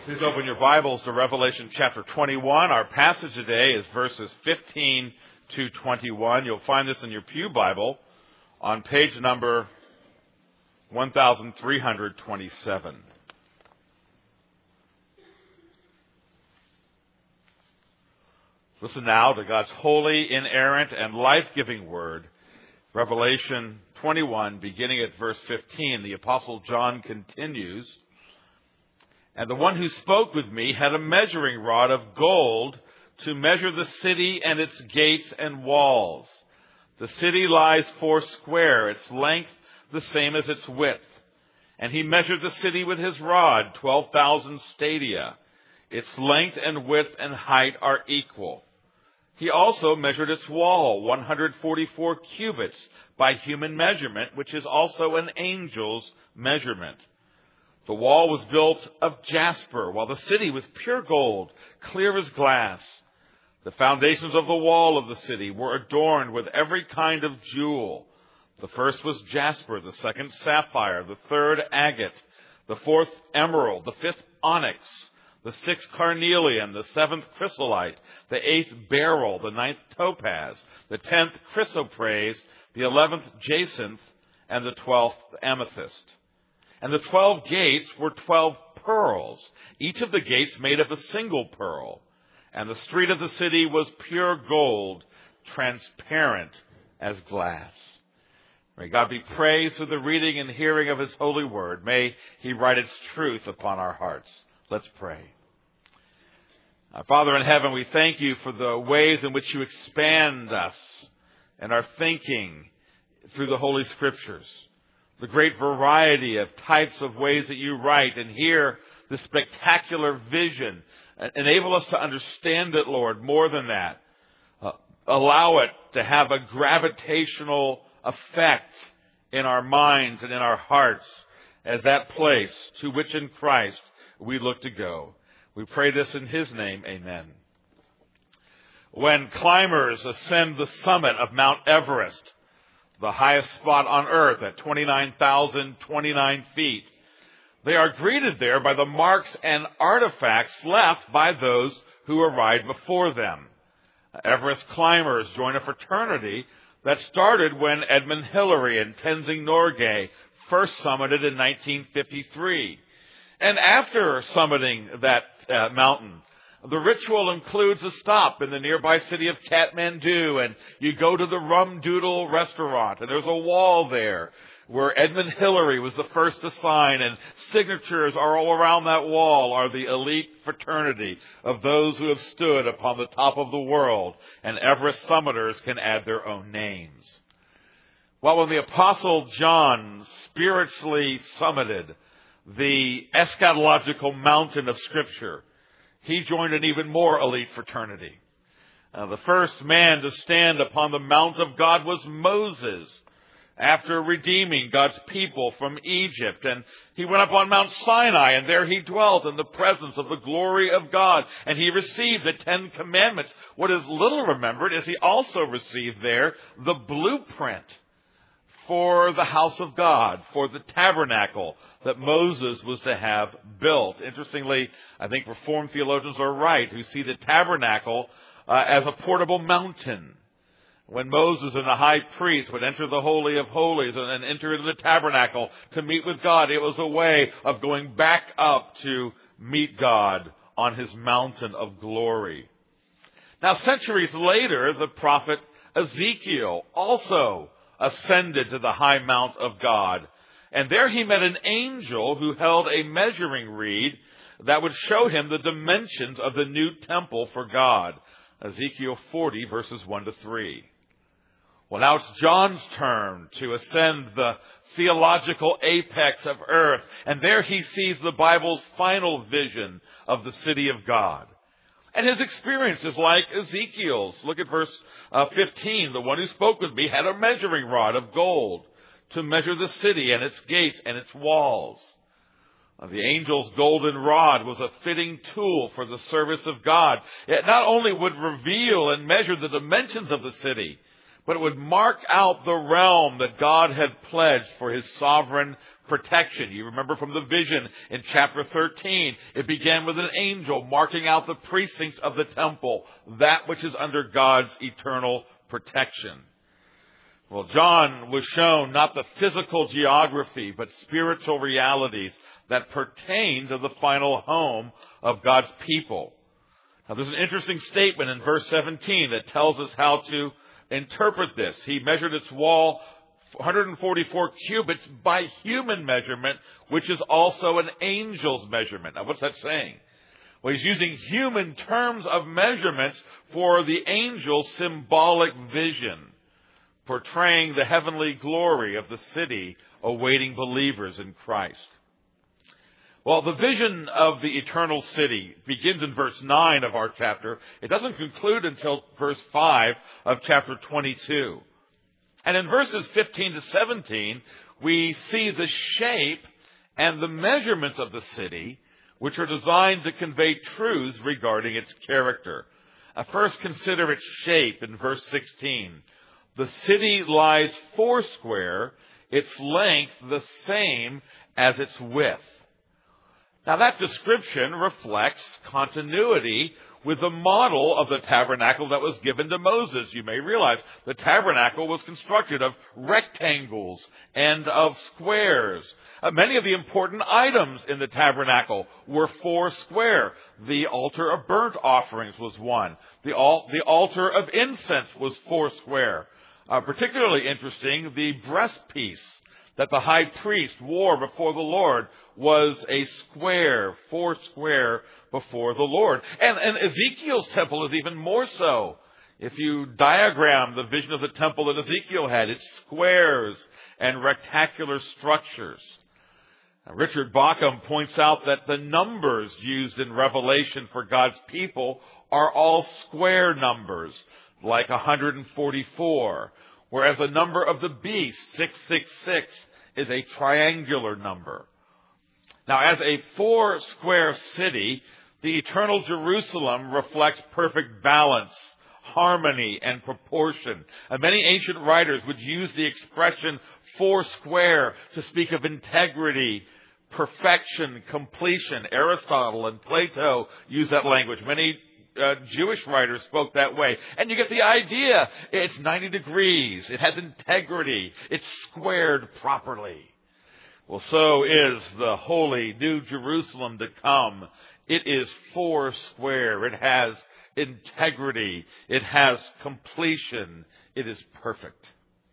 Please open your Bibles to Revelation chapter 21. Our passage today is verses 15 to 21. You'll find this in your Pew Bible on page number 1327. Listen now to God's holy, inerrant, and life-giving word. Revelation 21, beginning at verse 15, the Apostle John continues, "And the one who spoke with me had a measuring rod of gold to measure the city and its gates and walls. The city lies 4 square, its length the same as its width. And he measured the city with his rod, 12,000 stadia. Its length and width and height are equal. He also measured its wall, 144 cubits by human measurement, which is also an angel's measurement. The wall was built of jasper, while the city was pure gold, clear as glass. The foundations of the wall of the city were adorned with every kind of jewel. The first was jasper, the second sapphire, the third agate, the fourth emerald, the fifth onyx, the sixth carnelian, the seventh chrysolite, the eighth beryl, the ninth topaz, the 10th chrysoprase, the 11th jacinth, and the 12th amethyst. And the 12 gates were 12 pearls, each of the gates made of a single pearl. And the street of the city was pure gold, transparent as glass." May God be praised for the reading and hearing of his holy word. May he write its truth upon our hearts. Let's pray. Our Father in heaven, we thank you for the ways in which you expand us and our thinking through the Holy Scriptures. The great variety of types of ways that you write, and hear the spectacular vision. Enable us to understand it, Lord, more than that. Allow it to have a gravitational effect in our minds and in our hearts as that place to which in Christ we look to go. We pray this in his name, amen. When climbers ascend the summit of Mount Everest, the highest spot on earth at 29,029 feet, they are greeted there by the marks and artifacts left by those who arrived before them. Everest climbers join a fraternity that started when Edmund Hillary and Tenzing Norgay first summited in 1953. And after summiting that mountain, the ritual includes a stop in the nearby city of Kathmandu, and you go to the Rum Doodle restaurant, and there's a wall there where Edmund Hillary was the first to sign, and signatures are all around that wall are the elite fraternity of those who have stood upon the top of the world, and Everest summiters can add their own names. Well, when the Apostle John spiritually summited the eschatological mountain of Scripture, he joined an even more elite fraternity. The first man to stand upon the Mount of God was Moses, after redeeming God's people from Egypt. And he went up on Mount Sinai, and there he dwelt in the presence of the glory of God. And he received the 10 Commandments. What is little remembered is he also received there the blueprint for the house of God, for the tabernacle that Moses was to have built. Interestingly, I think Reformed theologians are right, who see the tabernacle as a portable mountain. When Moses and the high priest would enter the Holy of Holies and enter into the tabernacle to meet with God, it was a way of going back up to meet God on his mountain of glory. Now, centuries later, the prophet Ezekiel also ascended to the high mount of God. And there he met an angel who held a measuring reed that would show him the dimensions of the new temple for God. Ezekiel 40, verses 1 to 3. Well, now it's John's turn to ascend the theological apex of earth. And there he sees the Bible's final vision of the city of God. And his experience is like Ezekiel's. Look at verse 15. "The one who spoke with me had a measuring rod of gold to measure the city and its gates and its walls." The angel's golden rod was a fitting tool for the service of God. It not only would reveal and measure the dimensions of the city, but it would mark out the realm that God had pledged for his sovereign protection. You remember from the vision in chapter 13, it began with an angel marking out the precincts of the temple, that which is under God's eternal protection. Well, John was shown not the physical geography, but spiritual realities that pertain to the final home of God's people. Now, there's an interesting statement in verse 17 that tells us how to interpret this. He measured its wall 144 cubits by human measurement, which is also an angel's measurement. Now, what's that saying? Well, he's using human terms of measurements for the angel's symbolic vision, portraying the heavenly glory of the city awaiting believers in Christ. Well, the vision of the eternal city begins in verse 9 of our chapter. It doesn't conclude until verse 5 of chapter 22. And in verses 15 to 17, we see the shape and the measurements of the city, which are designed to convey truths regarding its character. First, consider its shape in verse 16. The city lies foursquare, its length the same as its width. Now, that description reflects continuity with the model of the tabernacle that was given to Moses. You may realize the tabernacle was constructed of rectangles and of squares. Many of the important items in the tabernacle were four square. The altar of burnt offerings was one. The altar of incense was four square. Particularly interesting, the breastpiece that the high priest wore before the Lord was a square, four square before the Lord. And Ezekiel's temple is even more so. If you diagram the vision of the temple that Ezekiel had, it's squares and rectangular structures. Now, Richard Bauckham points out that the numbers used in Revelation for God's people are all square numbers, like 144. Whereas the number of the beast, 666, is a triangular number. Now, as a four-square city, the eternal Jerusalem reflects perfect balance, harmony, and proportion. And many ancient writers would use the expression four-square to speak of integrity, perfection, completion. Aristotle and Plato use that language. Many Jewish writers spoke that way. And you get the idea. It's 90 degrees. It has integrity. It's squared properly. Well, so is the holy New Jerusalem to come. It is four square. It has integrity. It has completion. It is perfect.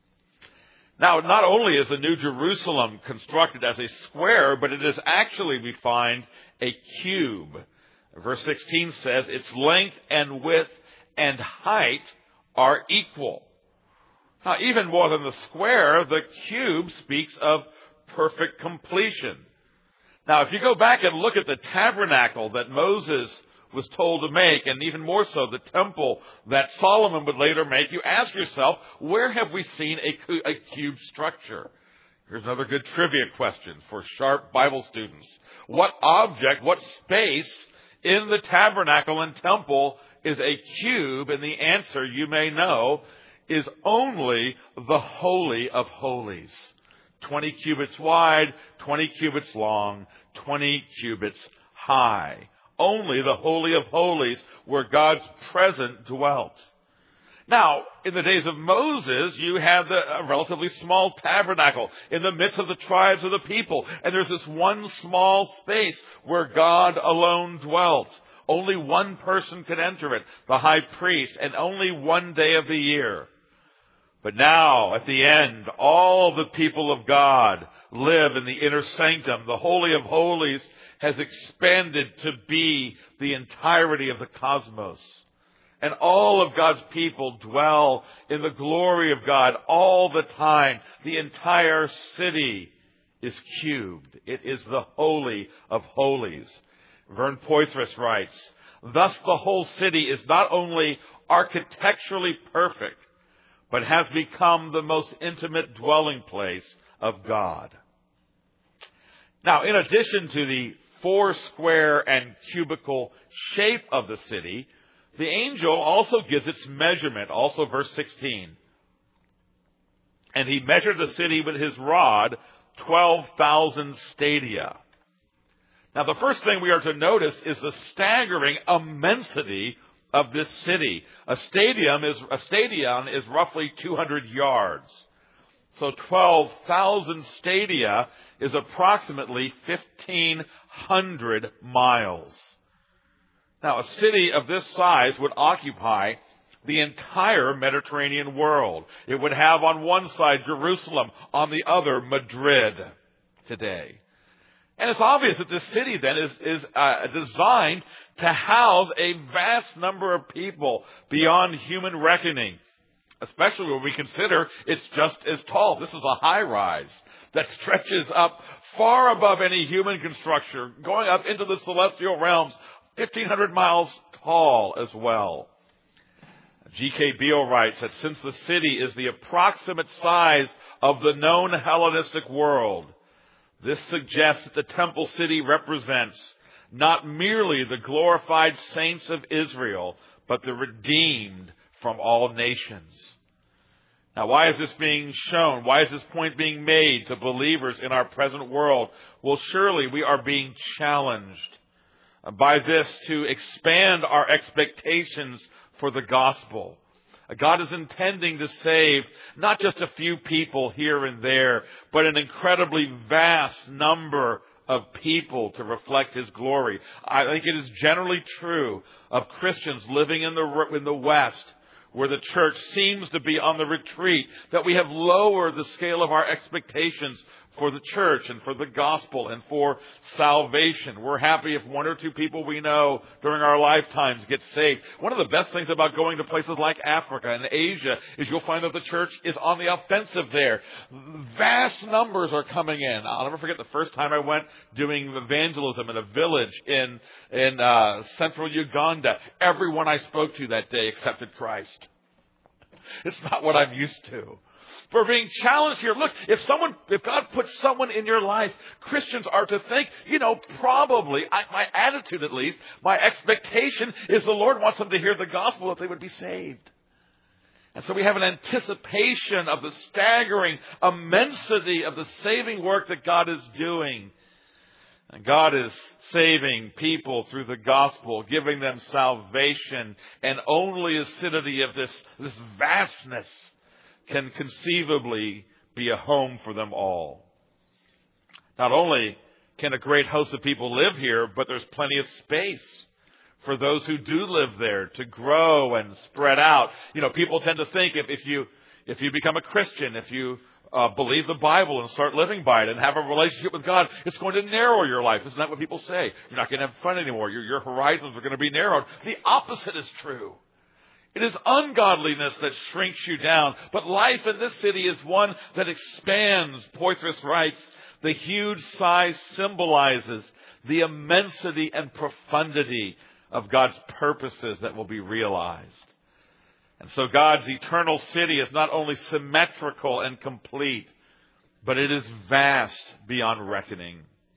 Now, not only is the New Jerusalem constructed as a square, but it is actually, we find, a cube. Verse 16 says, its length and width and height are equal. Now, even more than the square, the cube speaks of perfect completion. Now, if you go back and look at the tabernacle that Moses was told to make, and even more so the temple that Solomon would later make, you ask yourself, where have we seen a cube structure? Here's another good trivia question for sharp Bible students. What object, what space in the tabernacle and temple is a cube? And the answer, you may know, is only the Holy of Holies. 20 cubits wide, 20 cubits long, 20 cubits high. Only the Holy of Holies where God's presence dwelt. Now, in the days of Moses, you had a relatively small tabernacle in the midst of the tribes of the people. And there's this one small space where God alone dwelt. Only one person could enter it, the high priest, and only one day of the year. But now, at the end, all the people of God live in the inner sanctum. The Holy of Holies has expanded to be the entirety of the cosmos. And all of God's people dwell in the glory of God all the time. The entire city is cubed. It is the Holy of Holies. Vern Poythress writes, thus the whole city is not only architecturally perfect, but has become the most intimate dwelling place of God. Now, in addition to the four square and cubical shape of the city, the angel also gives its measurement, also verse 16. And he measured the city with his rod, 12,000 stadia. Now, the first thing we are to notice is the staggering immensity of this city. A stadion is roughly 200 yards. So 12,000 stadia is approximately 1,500 miles. Now, a city of this size would occupy the entire Mediterranean world. It would have on one side Jerusalem, on the other Madrid today. And it's obvious that this city then is designed to house a vast number of people beyond human reckoning, especially when we consider it's just as tall. This is a high-rise that stretches up far above any human construction, going up into the celestial realms, 1,500 miles tall as well. G.K. Beale writes that since the city is the approximate size of the known Hellenistic world, this suggests that the temple city represents not merely the glorified saints of Israel, but the redeemed from all nations. Now, why is this being shown? Why is this point being made to believers in our present world? Well, surely we are being challenged by this to expand our expectations for the gospel. God is intending to save not just a few people here and there, but an incredibly vast number of people to reflect His glory. I think it is generally true of Christians living in the West, where the church seems to be on the retreat, that we have lowered the scale of our expectations for the church and for the gospel and for salvation. We're happy if one or two people we know during our lifetimes get saved. One of the best things about going to places like Africa and Asia is you'll find that the church is on the offensive there. Vast numbers are coming in. I'll never forget the first time I went doing evangelism in a village in central Uganda. Everyone I spoke to that day accepted Christ. It's not what I'm used to. For being challenged here. Look, if God puts someone in your life, Christians are to think, probably, my attitude at least, my expectation is the Lord wants them to hear the gospel, that they would be saved. And so we have an anticipation of the staggering immensity of the saving work that God is doing. And God is saving people through the gospel, giving them salvation, and only a city of this vastness can conceivably be a home for them all. Not only can a great host of people live here, but there's plenty of space for those who do live there to grow and spread out. People tend to think if you become a Christian, if you believe the Bible and start living by it and have a relationship with God, it's going to narrow your life. Isn't that what people say? You're not going to have fun anymore. Your horizons are going to be narrowed. The opposite is true. It is ungodliness that shrinks you down. But life in this city is one that expands. Poitras writes, the huge size symbolizes the immensity and profundity of God's purposes that will be realized. And so God's eternal city is not only symmetrical and complete, but it is vast beyond reckoning.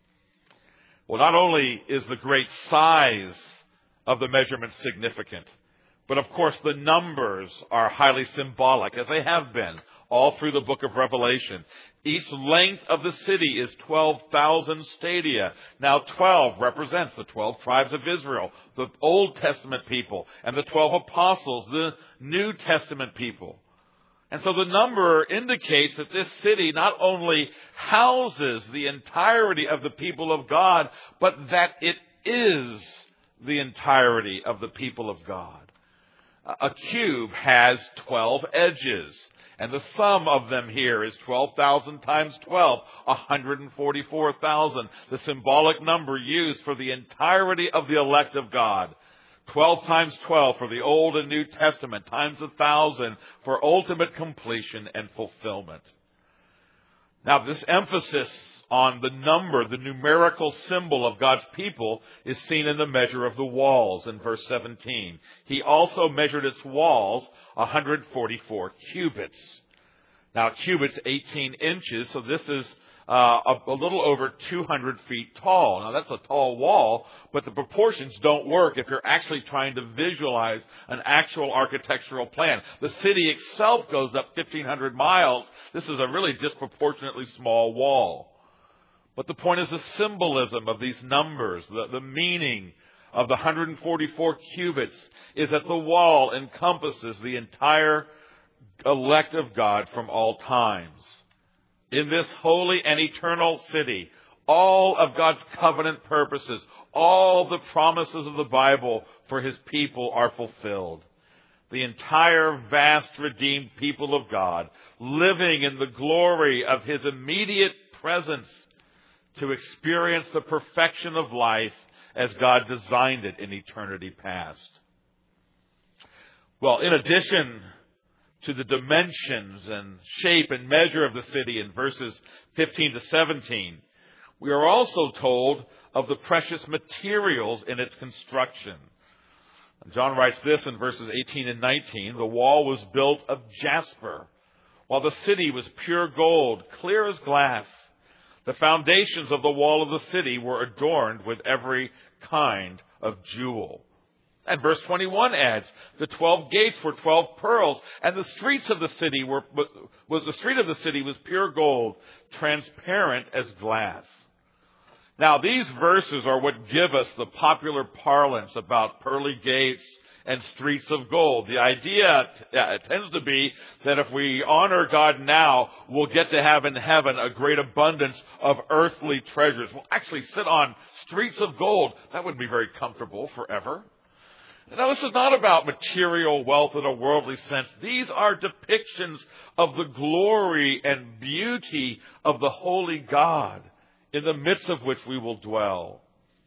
Well, not only is the great size of the measurement significant, but of course the numbers are highly symbolic, as they have been all through the book of Revelation. Each length of the city is 12,000 stadia. Now 12 represents the 12 tribes of Israel, the Old Testament people, and the 12 apostles, the New Testament people. And so the number indicates that this city not only houses the entirety of the people of God, but that it is the entirety of the people of God. A cube has 12 edges, and the sum of them here is 12,000 times 12, 144,000, the symbolic number used for the entirety of the elect of God. 12 times 12 for the Old and New Testament, times 1,000 for ultimate completion and fulfillment. Now, this emphasis on the number, the numerical symbol of God's people, is seen in the measure of the walls in verse 17. He also measured its walls 144 cubits. Now, a cubit's 18 inches, so this is a little over 200 feet tall. Now, that's a tall wall, but the proportions don't work if you're actually trying to visualize an actual architectural plan. The city itself goes up 1,500 miles. This is a really disproportionately small wall. But the point is the symbolism of these numbers, the meaning of the 144 cubits is that the wall encompasses the entire elect of God from all times. In this holy and eternal city, all of God's covenant purposes, all the promises of the Bible for His people are fulfilled. The entire vast redeemed people of God, living in the glory of His immediate presence to experience the perfection of life as God designed it in eternity past. Well, in addition to the dimensions and shape and measure of the city in verses 15 to 17, we are also told of the precious materials in its construction. John writes this in verses 18 and 19, the wall was built of jasper, while the city was pure gold, clear as glass. The foundations of the wall of the city were adorned with every kind of jewel. And verse 21 adds, the 12 gates were 12 pearls, and the streets of the city was pure gold, transparent as glass. Now, these verses are what give us the popular parlance about pearly gates and streets of gold. The idea tends to be that if we honor God now, we'll get to have in heaven a great abundance of earthly treasures. We'll actually sit on streets of gold. That wouldn't be very comfortable forever. Now, this is not about material wealth in a worldly sense. These are depictions of the glory and beauty of the holy God, in the midst of which we will dwell.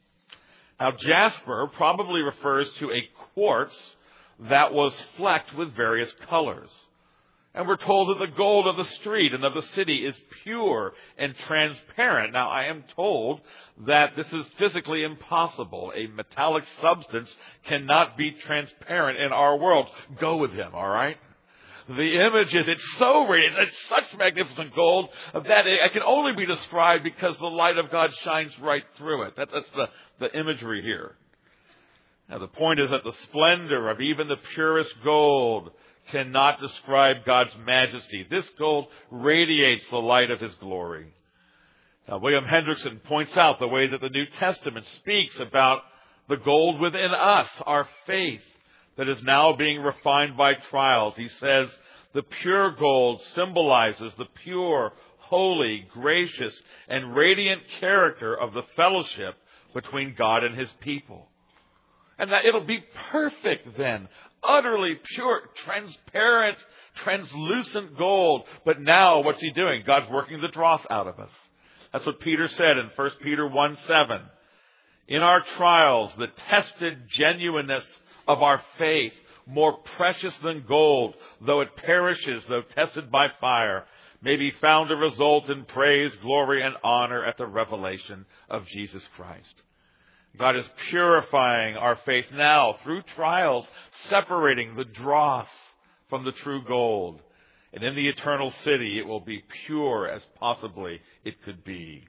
Now, jasper probably refers to a quartz that was flecked with various colors. And we're told that the gold of the street and of the city is pure and transparent. Now, I am told that this is physically impossible. A metallic substance cannot be transparent in our world. Go with him, all right? The image is, it's so radiant, it's such magnificent gold that it can only be described because the light of God shines right through it. That's the imagery here. Now, the point is that the splendor of even the purest gold cannot describe God's majesty. This gold radiates the light of His glory. Now, William Hendrickson points out the way that the New Testament speaks about the gold within us, our faith, that is now being refined by trials. He says, the pure gold symbolizes the pure, holy, gracious, and radiant character of the fellowship between God and His people. And that it'll be perfect then, utterly pure, transparent, translucent gold. But now, what's He doing? God's working the dross out of us. That's what Peter said in 1 Peter 1:7. In our trials, the tested genuineness of our faith, more precious than gold, though it perishes, though tested by fire, may be found to result in praise, glory, and honor at the revelation of Jesus Christ. God is purifying our faith now through trials, separating the dross from the true gold. And in the eternal city, it will be pure as possibly it could be.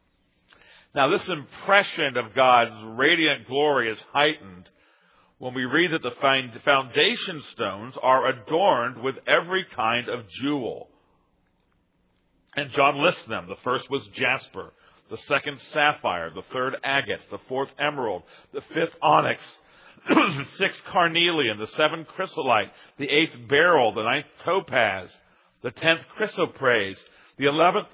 Now, this impression of God's radiant glory is heightened when we read that the foundation stones are adorned with every kind of jewel. And John lists them. The first was jasper, the second sapphire, the third agate, the fourth emerald, the fifth onyx, the sixth carnelian, the seventh chrysolite, the eighth beryl, the ninth topaz, the 10th chrysoprase, the 11th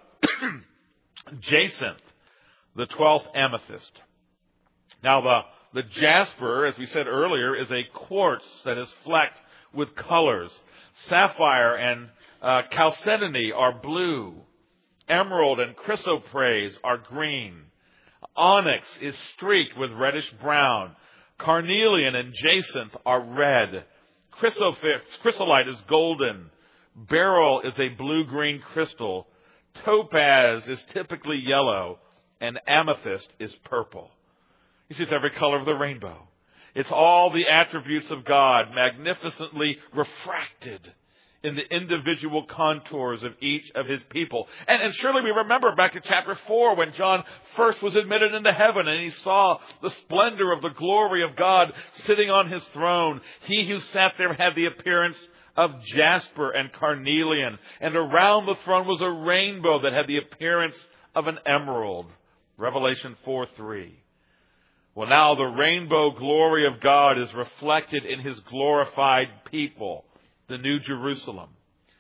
jacinth, the 12th amethyst. Now, the jasper, as we said earlier, is a quartz that is flecked with colors. Sapphire and chalcedony are blue. Emerald and chrysoprase are green. Onyx is streaked with reddish brown. Carnelian and jacinth are red. Chrysolite is golden. Beryl is a blue-green crystal. Topaz is typically yellow. And amethyst is purple. You see, it's every color of the rainbow. It's all the attributes of God magnificently refracted in the individual contours of each of his people. And surely we remember back to chapter 4 when John first was admitted into heaven and he saw the splendor of the glory of God sitting on his throne. He who sat there had the appearance of jasper and carnelian, and around the throne was a rainbow that had the appearance of an emerald. Revelation 4:3. Well, now the rainbow glory of God is reflected in his glorified people, the New Jerusalem.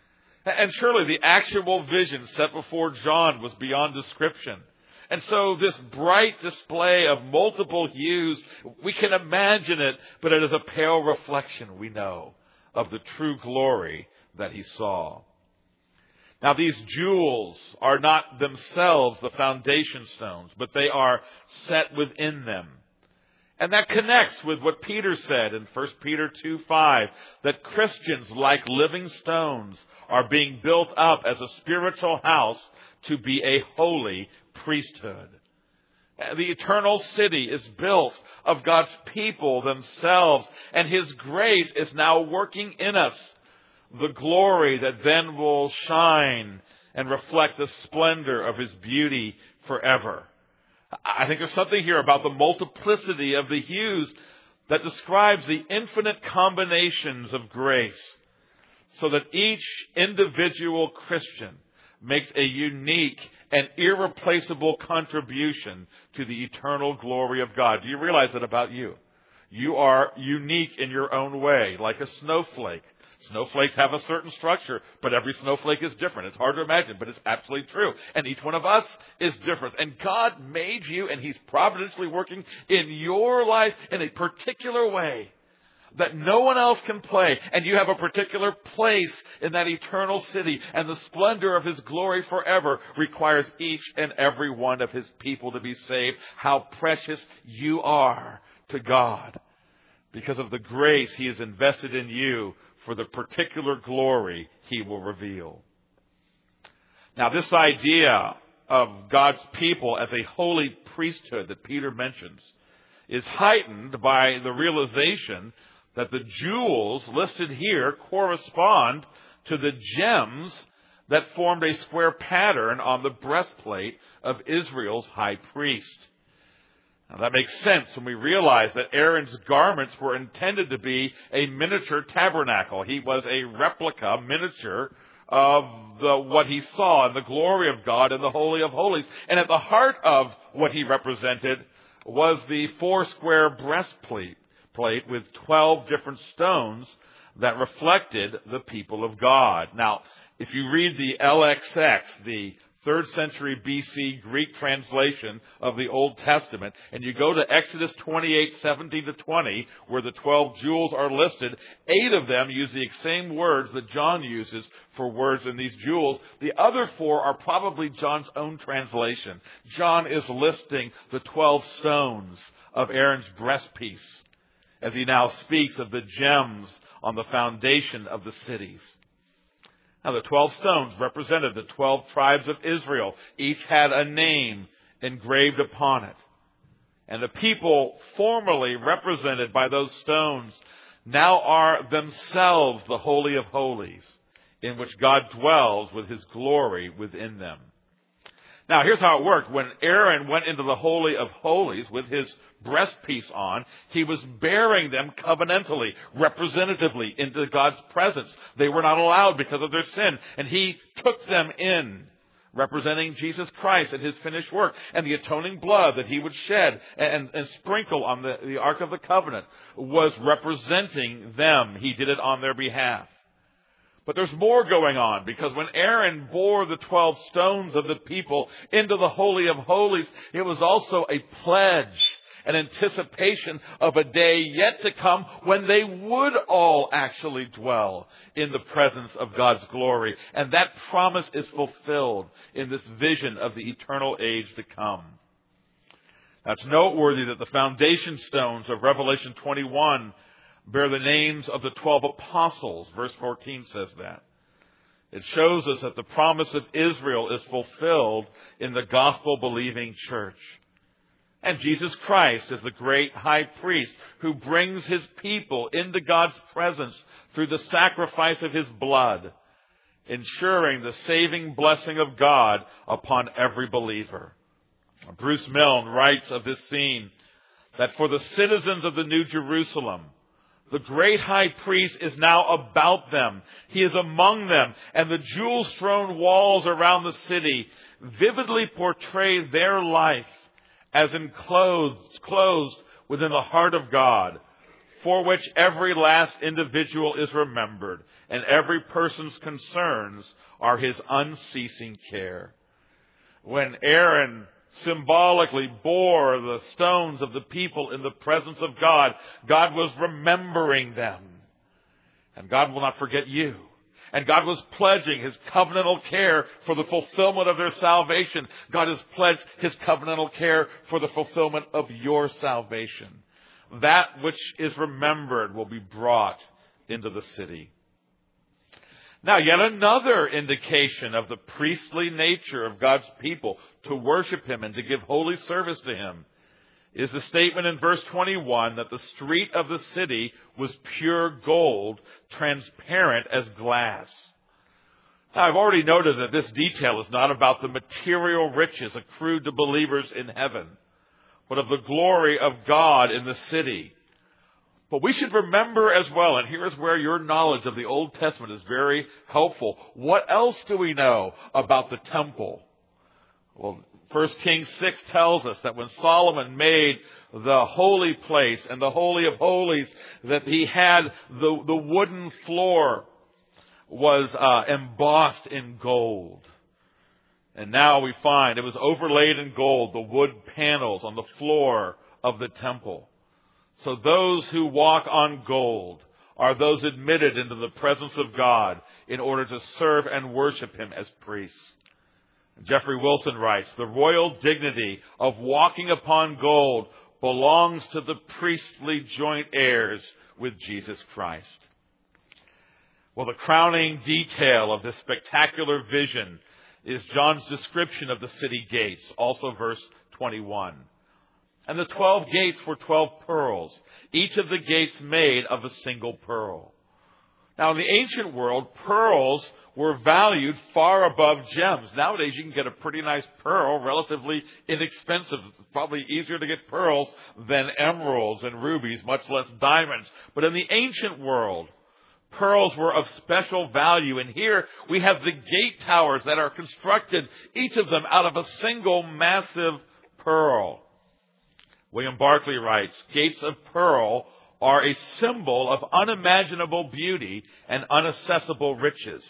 And surely the actual vision set before John was beyond description. And so this bright display of multiple hues, we can imagine it, but it is a pale reflection, we know, of the true glory that he saw. Now, these jewels are not themselves the foundation stones, but they are set within them. And that connects with what Peter said in 1 Peter 2:5, that Christians, like living stones, are being built up as a spiritual house to be a holy priesthood. The eternal city is built of God's people themselves, and his grace is now working in us. The glory that then will shine and reflect the splendor of his beauty forever. I think there's something here about the multiplicity of the hues that describes the infinite combinations of grace, so that each individual Christian makes a unique and irreplaceable contribution to the eternal glory of God. Do you realize that about you? You are unique in your own way, like a snowflake. Snowflakes have a certain structure, but every snowflake is different. It's hard to imagine, but it's absolutely true. And each one of us is different. And God made you, and he's providentially working in your life in a particular way that no one else can play. And you have a particular place in that eternal city. And the splendor of his glory forever requires each and every one of his people to be saved. How precious you are to God because of the grace he has invested in you for the particular glory he will reveal. Now, this idea of God's people as a holy priesthood that Peter mentions is heightened by the realization that the jewels listed here correspond to the gems that formed a square pattern on the breastplate of Israel's high priest. Now, that makes sense when we realize that Aaron's garments were intended to be a miniature tabernacle. He was a replica, miniature, of what he saw in the glory of God in the Holy of Holies. And at the heart of what he represented was the 4-square breastplate with 12 different stones that reflected the people of God. Now, if you read the LXX, the 3rd century BC Greek translation of the Old Testament, and you go to Exodus 28:17-20, where the 12 jewels are listed, 8 of them use the same words that John uses for words in these jewels. The other 4 are probably John's own translation. John is listing the 12 stones of Aaron's breastpiece as he now speaks of the gems on the foundation of the cities. Now, the 12 stones represented the 12 tribes of Israel. Each had a name engraved upon it. And the people formerly represented by those stones now are themselves the Holy of Holies, in which God dwells with his glory within them. Now, here's how it worked. When Aaron went into the Holy of Holies with his breastpiece on, he was bearing them covenantally, representatively into God's presence. They were not allowed because of their sin, and he took them in, representing Jesus Christ and his finished work, and the atoning blood that he would shed and sprinkle on the Ark of the Covenant was representing them. He did it on their behalf. But there's more going on, because when Aaron bore the 12 stones of the people into the Holy of Holies, it was also a pledge, an anticipation of a day yet to come when they would all actually dwell in the presence of God's glory. And that promise is fulfilled in this vision of the eternal age to come. Now, it's noteworthy that the foundation stones of Revelation 21 bear the names of the 12 apostles. Verse 14 says that. It shows us that the promise of Israel is fulfilled in the gospel-believing church. And Jesus Christ is the great high priest who brings his people into God's presence through the sacrifice of his blood, ensuring the saving blessing of God upon every believer. Bruce Milne writes of this scene that for the citizens of the New Jerusalem, the great high priest is now about them. He is among them, and the jewel-strewn walls around the city vividly portray their life as closed within the heart of God, for which every last individual is remembered, and every person's concerns are his unceasing care. When Aaron symbolically bore the stones of the people in the presence of God, God was remembering them. And God will not forget you. And God was pledging his covenantal care for the fulfillment of their salvation. God has pledged his covenantal care for the fulfillment of your salvation. That which is remembered will be brought into the city. Now, yet another indication of the priestly nature of God's people to worship him and to give holy service to him is the statement in verse 21 that the street of the city was pure gold, transparent as glass. Now, I've already noted that this detail is not about the material riches accrued to believers in heaven, but of the glory of God in the city. But we should remember as well, and here is where your knowledge of the Old Testament is very helpful. What else do we know about the temple? Well, 1 Kings 6 tells us that when Solomon made the holy place and the Holy of Holies, that he had the wooden floor was embossed in gold. And now we find it was overlaid in gold, the wood panels on the floor of the temple. So those who walk on gold are those admitted into the presence of God in order to serve and worship him as priests. Jeffrey Wilson writes, the royal dignity of walking upon gold belongs to the priestly joint heirs with Jesus Christ. Well, the crowning detail of this spectacular vision is John's description of the city gates, also verse 21. And the 12 gates were 12 pearls, each of the gates made of a single pearl. Now, in the ancient world, pearls were valued far above gems. Nowadays, you can get a pretty nice pearl, relatively inexpensive. It's probably easier to get pearls than emeralds and rubies, much less diamonds. But in the ancient world, pearls were of special value. And here we have the gate towers that are constructed, each of them out of a single massive pearl. William Barclay writes, gates of pearl are a symbol of unimaginable beauty and inaccessible riches.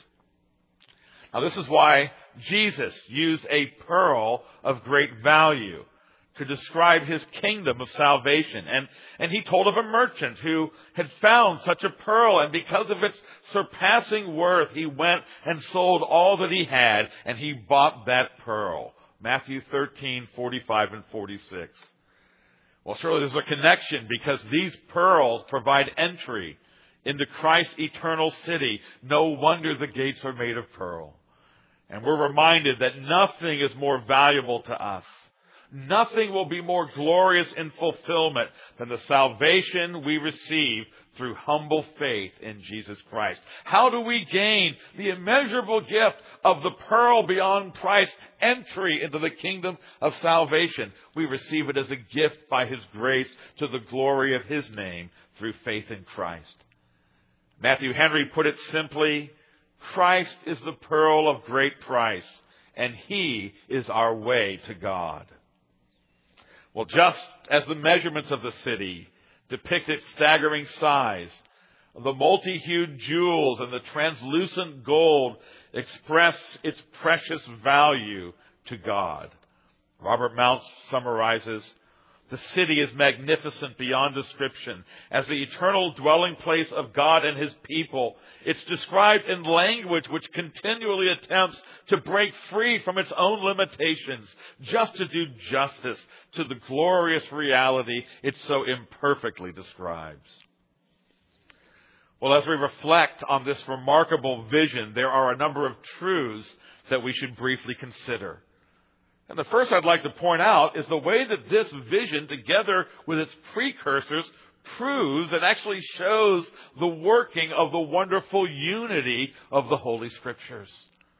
Now, this is why Jesus used a pearl of great value to describe his kingdom of salvation. And he told of a merchant who had found such a pearl, and because of its surpassing worth, he went and sold all that he had, and he bought that pearl. Matthew 13:45 and 46. Well, surely there's a connection because these pearls provide entry into Christ's eternal city. No wonder the gates are made of pearl. And we're reminded that nothing is more valuable to us. Nothing will be more glorious in fulfillment than the salvation we receive through humble faith in Jesus Christ. How do we gain the immeasurable gift of the pearl beyond price entry into the kingdom of salvation? We receive it as a gift by his grace to the glory of his name through faith in Christ. Matthew Henry put it simply, Christ is the pearl of great price, and he is our way to God. Well, just as the measurements of the city depict its staggering size, the multi-hued jewels and the translucent gold express its precious value to God. Robert Mounce summarizes, the city is magnificent beyond description. As the eternal dwelling place of God and his people, it's described in language which continually attempts to break free from its own limitations, just to do justice to the glorious reality it so imperfectly describes. Well, as we reflect on this remarkable vision, there are a number of truths that we should briefly consider. And the first I'd like to point out is the way that this vision, together with its precursors, proves and actually shows the working of the wonderful unity of the Holy Scriptures.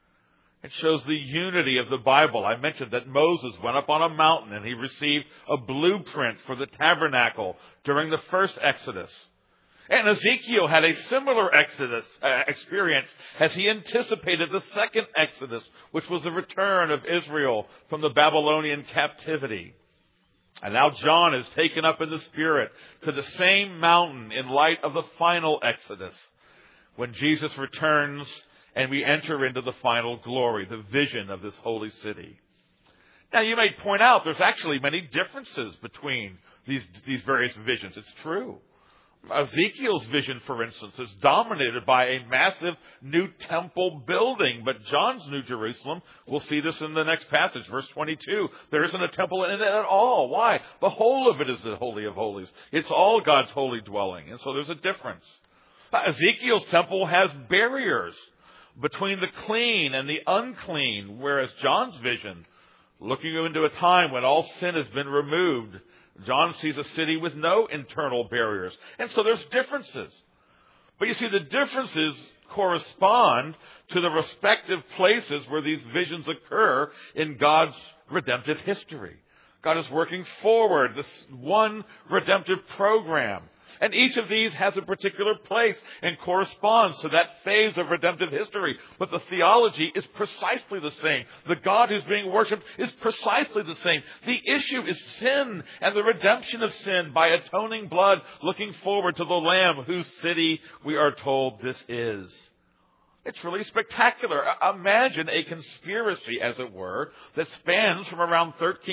It shows the unity of the Bible. I mentioned that Moses went up on a mountain and he received a blueprint for the tabernacle during the first Exodus. And Ezekiel had a similar Exodus experience as he anticipated the second Exodus, which was the return of Israel from the Babylonian captivity. And now John is taken up in the Spirit to the same mountain in light of the final Exodus, when Jesus returns and we enter into the final glory, the vision of this holy city. Now, you may point out there's actually many differences between these various visions. It's true. Ezekiel's vision, for instance, is dominated by a massive new temple building. But John's New Jerusalem, we'll see this in the next passage, verse 22. There isn't a temple in it at all. Why? The whole of it is the Holy of Holies. It's all God's holy dwelling. And so there's a difference. Ezekiel's temple has barriers between the clean and the unclean, whereas John's vision, looking into a time when all sin has been removed, John sees a city with no internal barriers. And so there's differences. But you see, the differences correspond to the respective places where these visions occur in God's redemptive history. God is working forward this one redemptive program. And each of these has a particular place and corresponds to that phase of redemptive history. But the theology is precisely the same. The God who's being worshipped is precisely the same. The issue is sin and the redemption of sin by atoning blood, looking forward to the Lamb whose city we are told this is. It's really spectacular. Imagine a conspiracy, as it were, that spans from around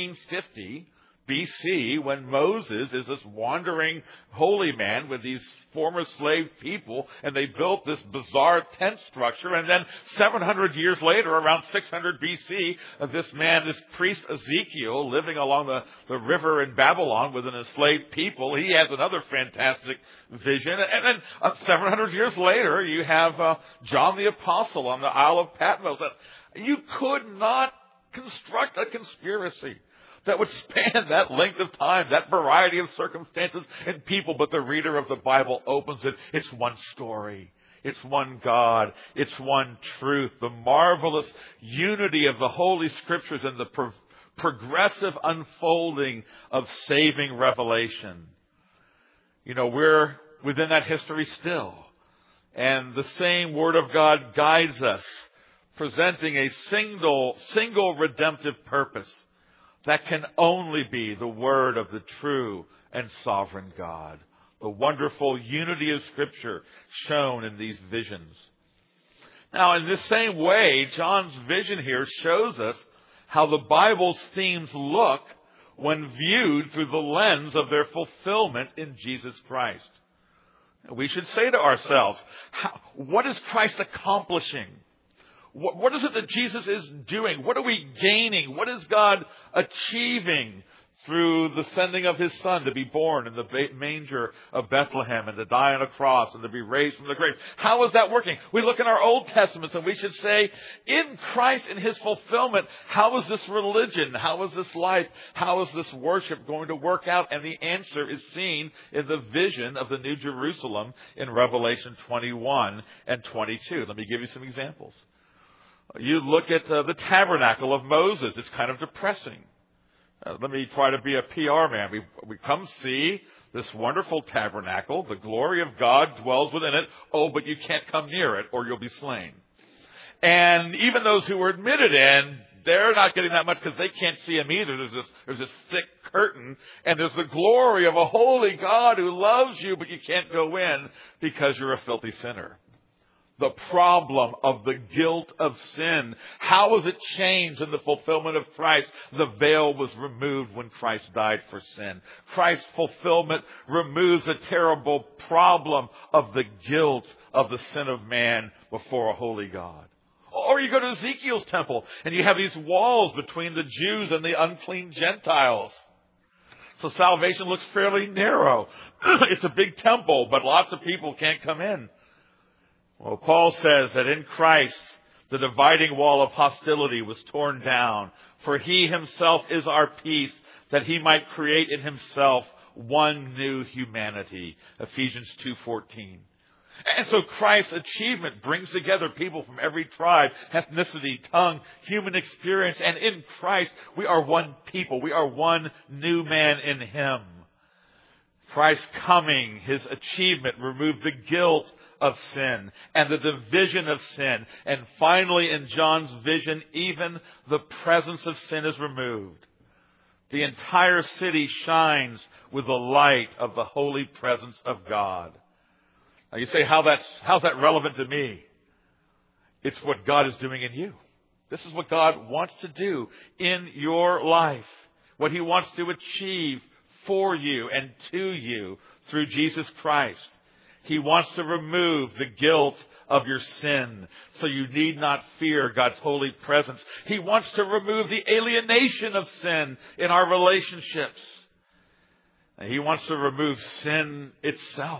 1350 BC, when Moses is this wandering holy man with these former slave people, and they built this bizarre tent structure. And then 700 years later, around 600 BC, this priest Ezekiel, living along the river in Babylon with an enslaved people, he has another fantastic vision. And then 700 years later, you have John the Apostle on the Isle of Patmos. You could not construct a conspiracy that would span that length of time, that variety of circumstances and people. But the reader of the Bible opens it. It's one story. It's one God. It's one truth. The marvelous unity of the Holy Scriptures and the progressive unfolding of saving revelation. You know, we're within that history still. And the same Word of God guides us, presenting a single redemptive purpose that can only be the word of the true and sovereign God. The wonderful unity of Scripture shown in these visions. Now, in this same way, John's vision here shows us how the Bible's themes look when viewed through the lens of their fulfillment in Jesus Christ. We should say to ourselves, what is Christ accomplishing? What is it that Jesus is doing? What are we gaining? What is God achieving through the sending of His Son to be born in the manger of Bethlehem and to die on a cross and to be raised from the grave? How is that working? We look in our Old Testaments and we should say, in Christ, in His fulfillment, how is this religion? How is this life? How is this worship going to work out? And the answer is seen in the vision of the New Jerusalem in Revelation 21 and 22. Let me give you some examples. You look at the tabernacle of Moses. It's kind of depressing. Let me try to be a PR man. We come see this wonderful tabernacle. The glory of God dwells within it. Oh, but you can't come near it or you'll be slain. And even those who were admitted in, they're not getting that much because they can't see Him either. There's this thick curtain, and there's the glory of a holy God who loves you, but you can't go in because you're a filthy sinner. The problem of the guilt of sin. How was it changed in the fulfillment of Christ? The veil was removed when Christ died for sin. Christ's fulfillment removes the terrible problem of the guilt of the sin of man before a holy God. Or you go to Ezekiel's temple and you have these walls between the Jews and the unclean Gentiles. So salvation looks fairly narrow. It's a big temple, but lots of people can't come in. Well, Paul says that in Christ, The dividing wall of hostility was torn down. For he himself is our peace, that he might create in himself one new humanity. Ephesians 2:14. And so Christ's achievement brings together people from every tribe, ethnicity, tongue, human experience. And in Christ, we are one people. We are one new man in him. Christ's coming, his achievement, removed the guilt of sin and the division of sin. And finally, in John's vision, even the presence of sin is removed. The entire city shines with the light of the holy presence of God. Now you say, how's that relevant to me? It's what God is doing in you. This is what God wants to do in your life. What he wants to achieve for you and to you through Jesus Christ. He wants to remove the guilt of your sin so you need not fear God's holy presence. He wants to remove the alienation of sin in our relationships. And he wants to remove sin itself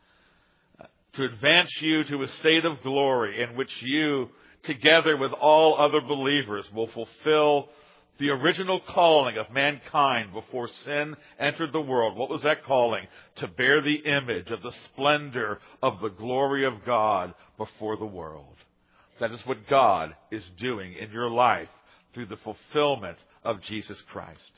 to advance you to a state of glory in which you, together with all other believers, will fulfill the original calling of mankind before sin entered the world. What was that calling? To bear the image of the splendor of the glory of God before the world. That is what God is doing in your life through the fulfillment of Jesus Christ.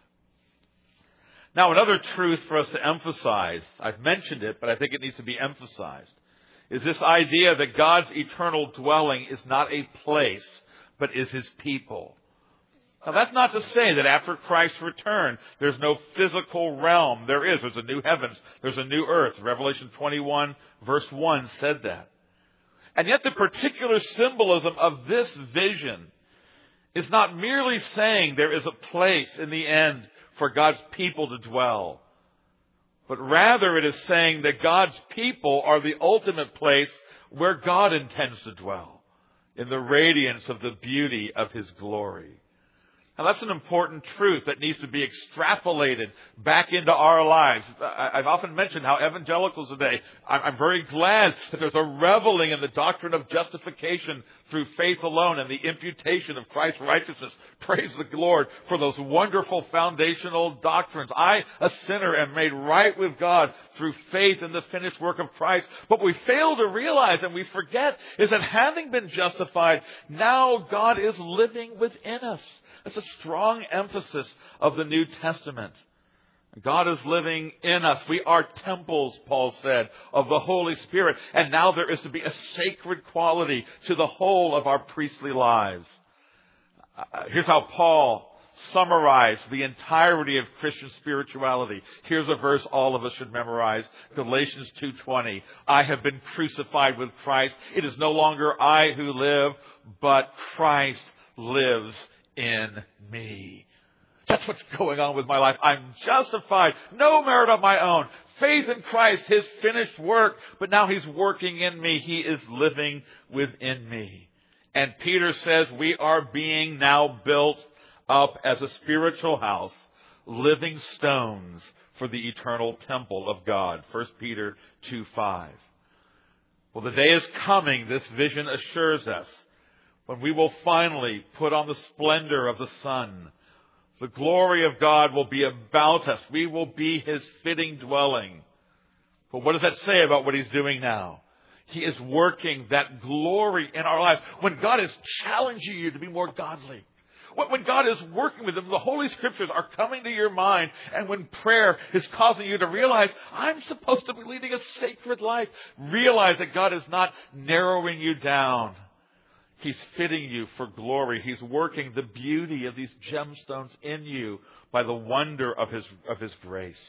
Now, another truth for us to emphasize, I've mentioned it, but I think it needs to be emphasized, is this idea that God's eternal dwelling is not a place, but is his people. Now, that's not to say that after Christ's return, there's no physical realm. There is. There's a new heavens. There's a new earth. Revelation 21, verse 1 said that. And yet the particular symbolism of this vision is not merely saying there is a place in the end for God's people to dwell, but rather it is saying that God's people are the ultimate place where God intends to dwell, in the radiance of the beauty of his glory. Now, that's an important truth that needs to be extrapolated back into our lives. I've often mentioned how evangelicals today, I'm very glad that there's a reveling in the doctrine of justification through faith alone and the imputation of Christ's righteousness. Praise the Lord for those wonderful foundational doctrines. I, a sinner, am made right with God through faith in the finished work of Christ. But we fail to realize and we forget is that having been justified, now God is living within us. That's a strong emphasis of the New Testament. God is living in us. We are temples, Paul said, of the Holy Spirit. And now there is to be a sacred quality to the whole of our priestly lives. Here's how Paul summarized the entirety of Christian spirituality. Here's a verse all of us should memorize. Galatians 2:20. I have been crucified with Christ. It is no longer I who live, but Christ lives in me. That's what's going on with my life. I'm justified. No merit of my own. Faith in Christ, his finished work. But now he's working in me. He is living within me. And Peter says we are being now built up as a spiritual house, living stones for the eternal temple of God. 1 Peter 2:5. Well, the day is coming, this vision assures us, when we will finally put on the splendor of the sun. The glory of God will be about us. We will be his fitting dwelling. But what does that say about what he's doing now? He is working that glory in our lives. When God is challenging you to be more godly, when God is working with them, the Holy Scriptures are coming to your mind, and when prayer is causing you to realize, I'm supposed to be leading a sacred life, realize that God is not narrowing you down. He's fitting you for glory. He's working the beauty of these gemstones in you by the wonder of his grace.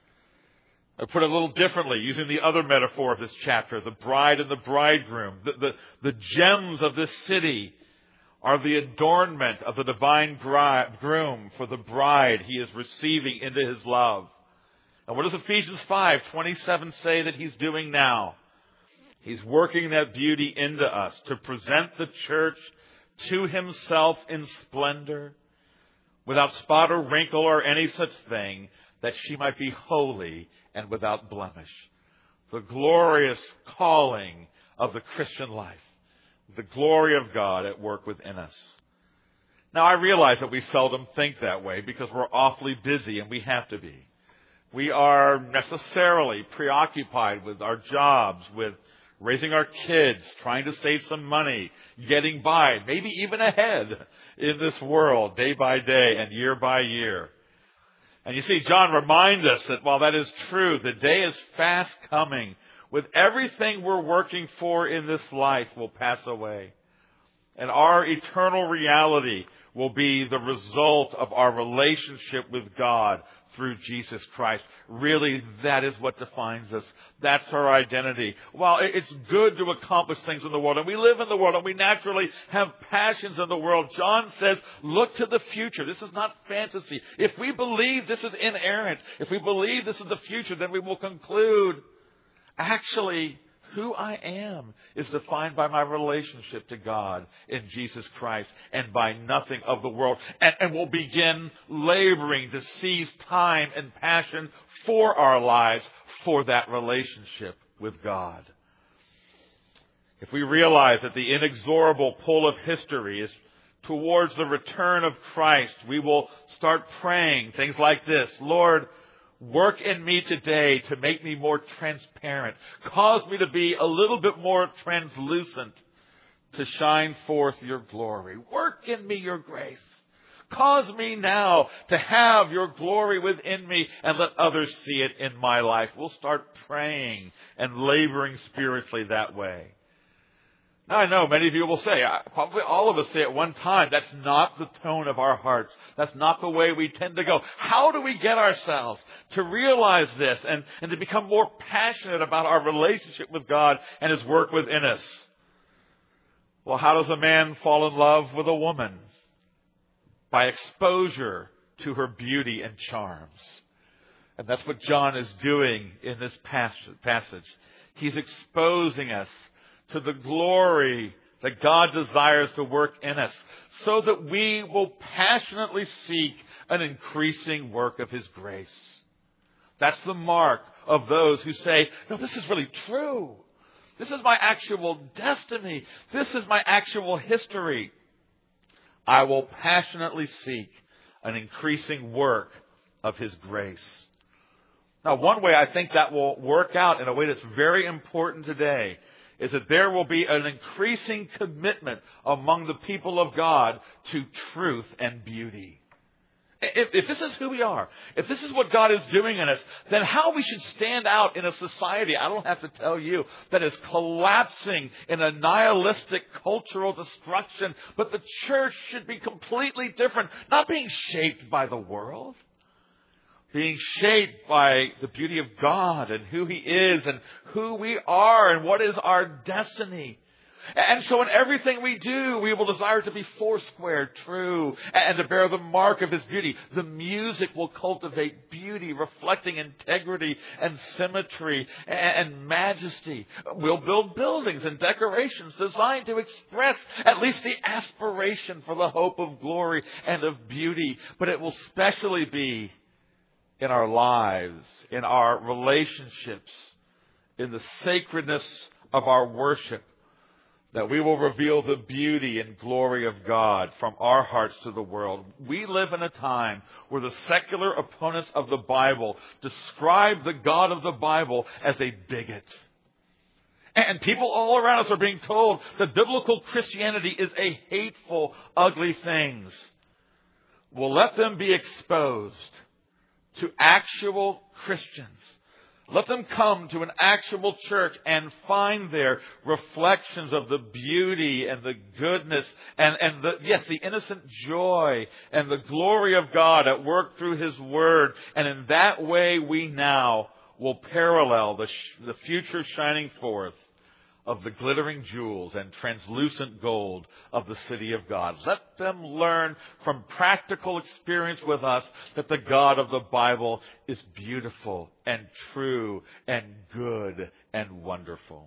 I put it a little differently, using the other metaphor of this chapter, the bride and the bridegroom. The gems of this city are the adornment of the divine groom for the bride he is receiving into his love. And what does Ephesians 5:27 say that he's doing now? He's working that beauty into us to present the church to himself in splendor, without spot or wrinkle or any such thing, that she might be holy and without blemish. The glorious calling of the Christian life. the glory of God at work within us. Now, I realize that we seldom think that way because we're awfully busy, and we have to be. We are necessarily preoccupied with our jobs, with raising our kids, trying to save some money, getting by, maybe even ahead in this world day by day and year by year. And you see, John reminds us that while that is true, the day is fast coming with everything we're working for in this life will pass away. And our eternal reality will be the result of our relationship with God through Jesus Christ. Really, that is what defines us. That's our identity. While it's good to accomplish things in the world, and we live in the world, and we naturally have passions in the world, John says, look to the future. This is not fantasy. If we believe this is inerrant, if we believe this is the future, then we will conclude, actually, who I am is defined by my relationship to God in Jesus Christ and by nothing of the world. And we'll begin laboring to seize time and passion for our lives for that relationship with God. If we realize that the inexorable pull of history is towards the return of Christ, we will start praying things like this: Lord, work in me today to make me more transparent. Cause me to be a little bit more translucent to shine forth your glory. Work in me your grace. Cause me now to have your glory within me and let others see it in my life. We'll start praying and laboring spiritually that way. Now, I know many of you will say, probably all of us say at one time, that's not the tone of our hearts. That's not the way we tend to go. How do we get ourselves to realize this and to become more passionate about our relationship with God and His work within us? Well, how does a man fall in love with a woman? By exposure to her beauty and charms. And that's what John is doing in this passage. He's exposing us to the glory that God desires to work in us, so that we will passionately seek an increasing work of His grace. That's the mark of those who say, no, this is really true. This is my actual destiny. This is my actual history. I will passionately seek an increasing work of His grace. Now, one way I think that will work out in a way that's very important today is that there will be an increasing commitment among the people of God to truth and beauty. If this is who we are, if this is what God is doing in us, then how we should stand out in a society, I don't have to tell you, that is collapsing in a nihilistic cultural destruction. But the church should be completely different, not being shaped by the world, being shaped by the beauty of God and who He is and who we are and what is our destiny. And so in everything we do, we will desire to be foursquare, true, and to bear the mark of His beauty. The music will cultivate beauty, reflecting integrity and symmetry and majesty. We'll build buildings and decorations designed to express at least the aspiration for the hope of glory and of beauty. But it will especially be in our lives, in our relationships, in the sacredness of our worship, that we will reveal the beauty and glory of God from our hearts to the world. We live in a time where the secular opponents of the Bible describe the God of the Bible as a bigot. And people all around us are being told that biblical Christianity is a hateful, ugly thing. Well, let them be exposed to actual Christians. Let them come to an actual church and find there reflections of the beauty and the goodness and the innocent joy and the glory of God at work through His Word. And in that way, we now will parallel the future shining forth of the glittering jewels and translucent gold of the city of God. Let them learn from practical experience with us that the God of the Bible is beautiful and true and good and wonderful.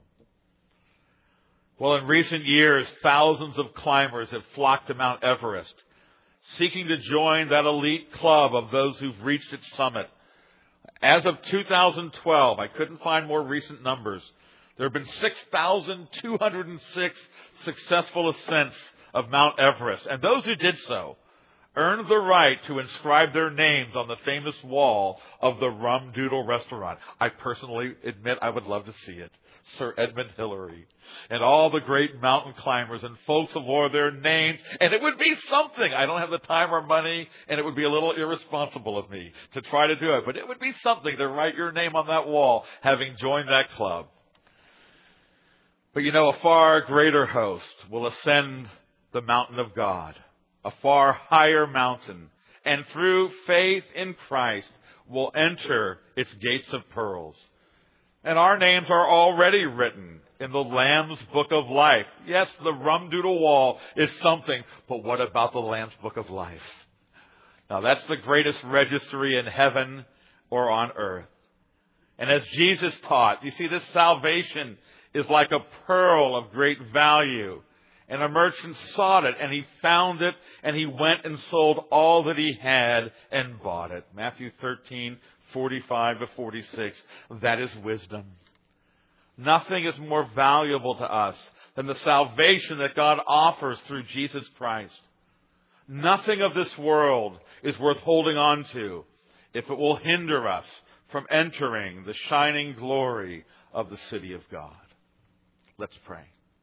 Well, in recent years, thousands of climbers have flocked to Mount Everest, seeking to join that elite club of those who've reached its summit. As of 2012, I couldn't find more recent numbers, There have been 6,206 successful ascents of Mount Everest. And those who did so earned the right to inscribe their names on the famous wall of the Rum Doodle restaurant. I personally admit I would love to see it. Sir Edmund Hillary and all the great mountain climbers and folks of war, their names, and it would be something. I don't have the time or money, and it would be a little irresponsible of me to try to do it, but it would be something to write your name on that wall, having joined that club. But you know, a far greater host will ascend the mountain of God, a far higher mountain, and through faith in Christ will enter its gates of pearls. And our names are already written in the Lamb's Book of Life. Yes, the Rum Doodle wall is something, but what about the Lamb's Book of Life? Now that's the greatest registry in heaven or on earth. And as Jesus taught, you see, this salvation is like a pearl of great value. And a merchant sought it, and he found it, and he went and sold all that he had and bought it. Matthew 13:45-46. That is wisdom. Nothing is more valuable to us than the salvation that God offers through Jesus Christ. Nothing of this world is worth holding on to if it will hinder us from entering the shining glory of the city of God. Let's pray.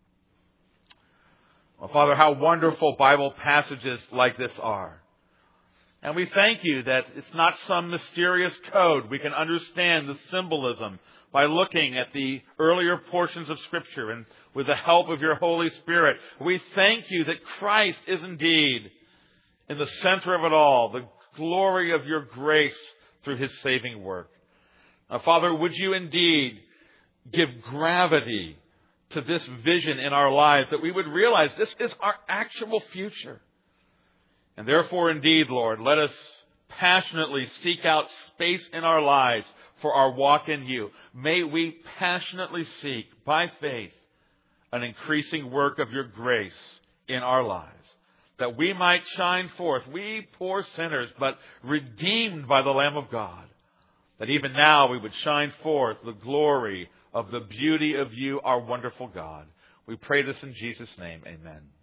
Well, Father, how wonderful Bible passages like this are. And we thank you that it's not some mysterious code. We can understand the symbolism by looking at the earlier portions of Scripture and with the help of your Holy Spirit. We thank you that Christ is indeed in the center of it all, the glory of your grace through his saving work. Now, Father, would you indeed give gravity to this vision in our lives, that we would realize this is our actual future. And therefore, indeed, Lord, let us passionately seek out space in our lives for our walk in you. May we passionately seek, by faith, an increasing work of your grace in our lives, that we might shine forth, we poor sinners, but redeemed by the Lamb of God, that even now we would shine forth the glory of the beauty of you, our wonderful God. We pray this in Jesus' name. Amen.